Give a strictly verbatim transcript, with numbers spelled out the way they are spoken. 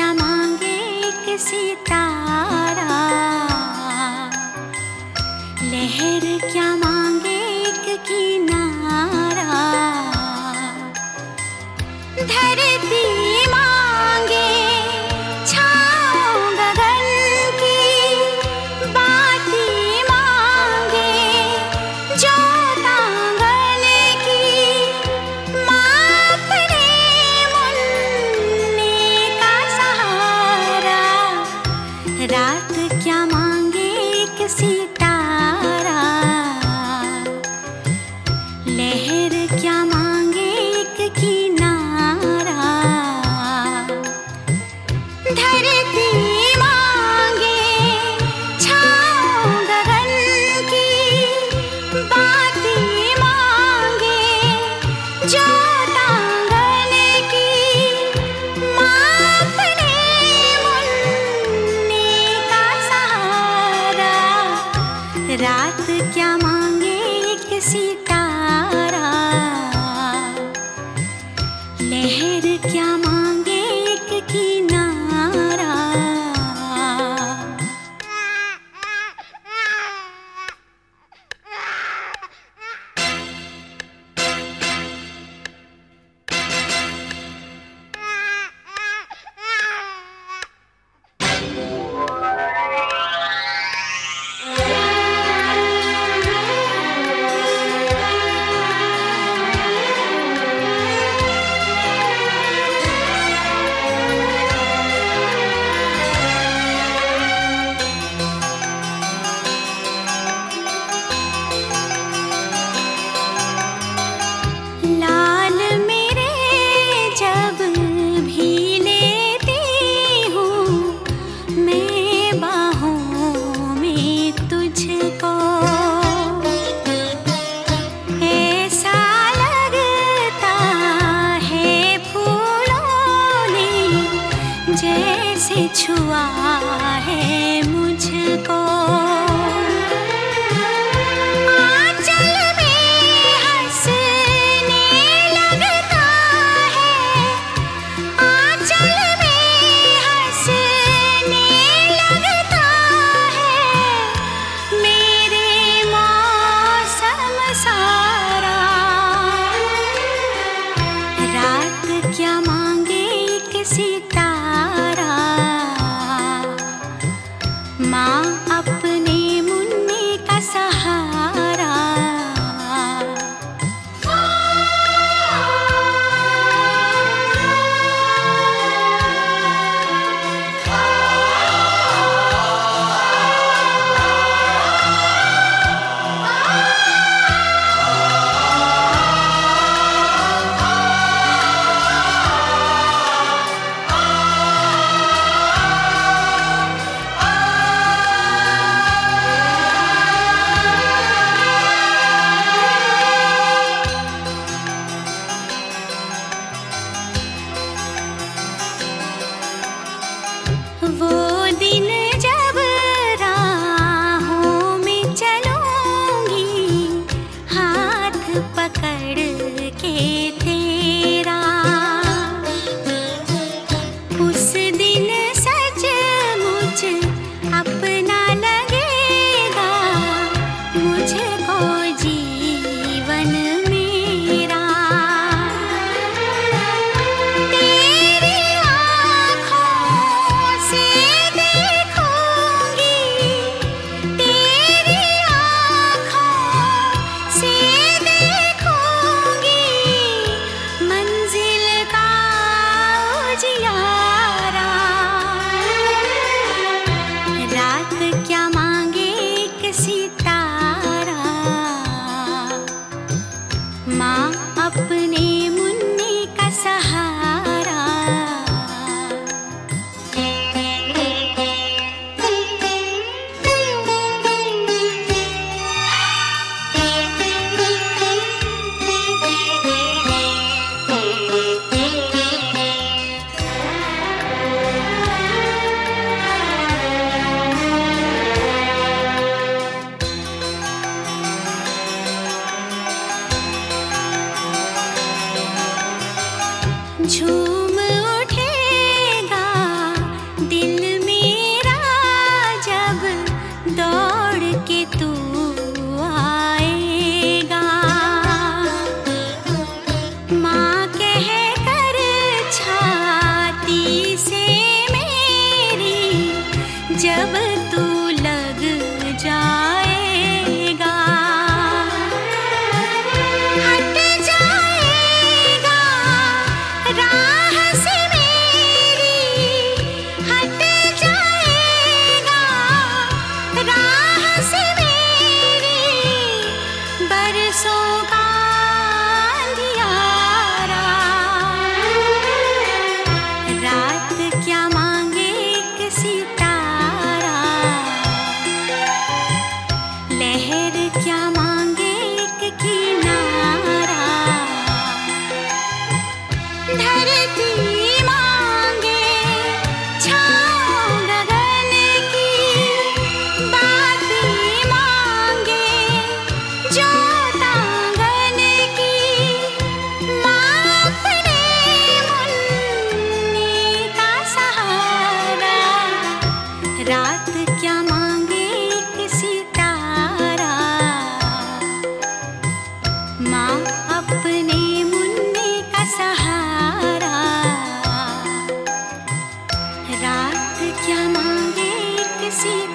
क्या मांगे एक सितारा, लहर क्या मांगे एक किनारा, धरती मांगे छाँव गगन की, बाती मांगे जोत आंगन की, माँ अपने मुन्ने का सहारा, रात क्या मांगे एक सितारा, लहर क्या मांगे एक किनारा, धरती मांगे छाँव गगन की, बाती मांगे जोत आंगन की, माँ अपने मुन्ने का सहारा, रात क्या मांगे एक सितारा, लहर क्या मांगे एक किनारा। लाल मेरे जब भी लेती हूँ मैं बाहों में तुझको, ऐसा लगता है फूलों ने जैसे छुआ है मुझको। क्या मांगे एक सितारा, माँ अपने जब तू लग जाएगा, हट जाएगा राह से मेरी, हट जाएगा राह से मेरी, बरसों का अंधियारा। रात क्या मांगे एक सितारा, लहर क्या मांगे एक किनारा, धरती मांगे छाँव गगन की, बातें मांगे जोत आंगन की, माँ अपने मुन्नी का सहारा। रात क्या मांगे एक सितारा, माँ अपने मुन्नी का सहारा। रात क्या मांगे एक सितारा।